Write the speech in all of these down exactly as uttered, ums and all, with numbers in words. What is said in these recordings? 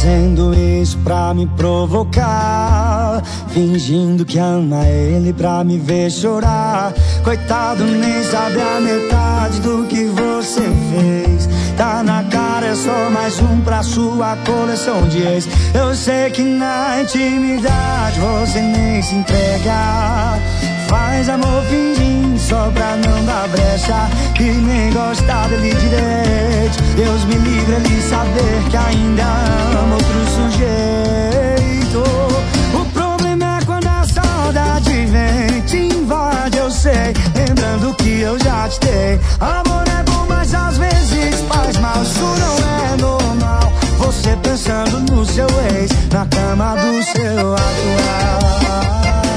fazendo isso pra me provocar, fingindo que ama ele pra me ver chorar. Coitado, nem sabe a metade do que você fez. Tá na cara, é só mais um pra sua coleção de ex. Eu sei que na intimidade você nem se entrega, faz amor fingindo só pra não dar brecha, e nem gostar dele direito. Deus me livre ele saber que ainda ama outro sujeito. O problema é quando a saudade vem, te invade, eu sei, lembrando que eu já te dei. Amor é bom, mas às vezes faz mal, isso não é normal. Você pensando no seu ex, na cama do seu atual.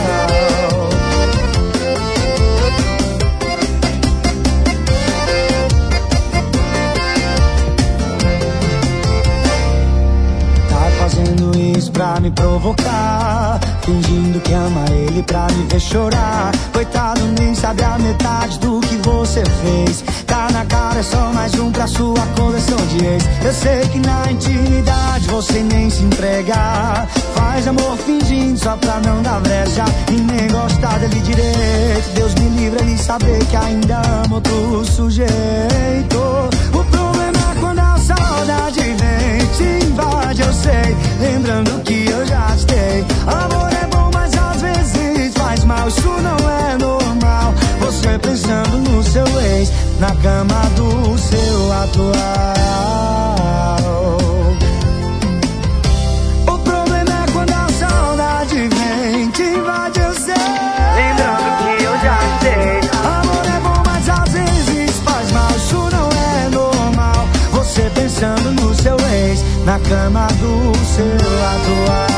Fazendo isso pra me provocar, fingindo que ama ele pra me ver chorar. Coitado, nem sabe a metade do que você fez. Tá na cara, é só mais um pra sua coleção de ex. Eu sei que na intimidade você nem se entrega, faz amor fingindo só pra não dar brecha, e nem gostar dele direito. Deus me livre ele saber que ainda ama outro sujeito. O problema é quando a saudade vem, te invade, eu sei, lembrando que eu já te dei. Amor é bom, mas às vezes faz mal, isso não é normal. Você pensando no seu ex, na cama do seu atual. O problema é quando a saudade vem, te invade, eu sei, lembrando que eu já te dei. Amor é bom, mas às vezes faz mal, isso não é normal. Você pensando no seu ex, na cama do seu atual.